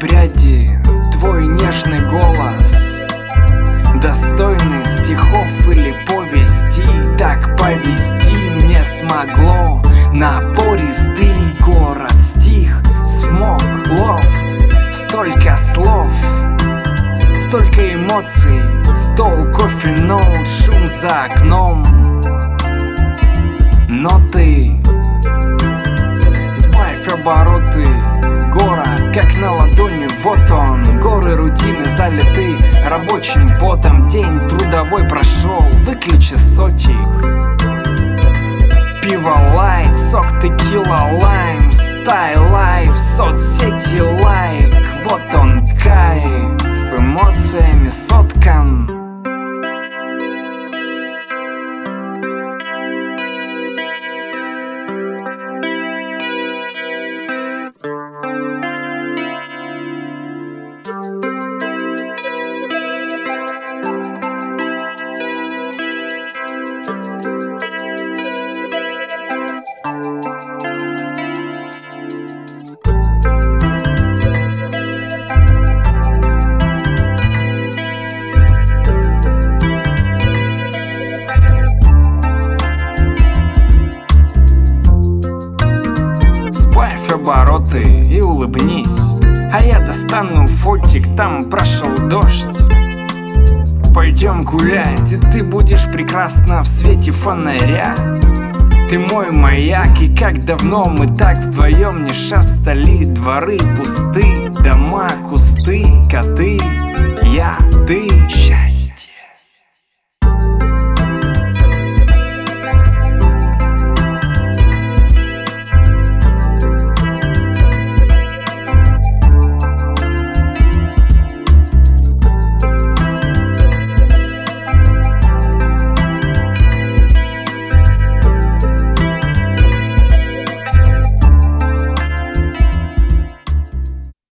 пряди, твой нежный голос, достойный стихов или повести. Так повести не смогло. Напористый город стих, смог, лов, столько слов, столько эмоций, стол, кофе, ноут, шум за окном. Но ты сбавь обороты, город как на ладони, вот он. Горы рутины залиты рабочим потом. День трудовой прошел, выключи сотик. Пиво лайт, сок, текила, лайм, стайл, лайф, соцсети, лайк. Вот он кайф, эмоциями соткан. Обороты и улыбнись, а я достану фотик, там прошел дождь. Пойдем гулять, и ты будешь прекрасна в свете фонаря. Ты мой маяк, и как давно мы так вдвоем не шастали. Дворы пусты, дома, кусты, коты, я, ты.